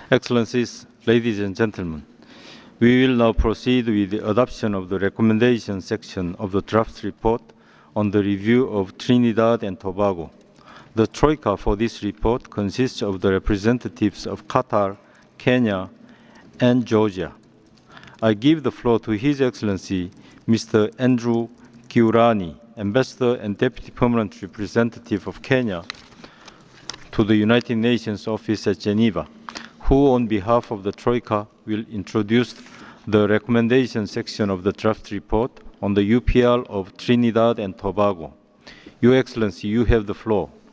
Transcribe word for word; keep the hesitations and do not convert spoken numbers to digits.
Excellencies, ladies and gentlemen, we will now proceed with the adoption of the recommendation section of the draft report on the review of Trinidad and Tobago. The Troika for this report consists of the representatives of Qatar, Kenya, and Georgia. I give the floor to His Excellency Mister Andrew Kiurani, Ambassador and Deputy Permanent Representative of Kenya to the United Nations Office at Geneva, who on behalf of the Troika will introduce the recommendation section of the draft report on the U P L of Trinidad and Tobago. Your Excellency, you have the floor.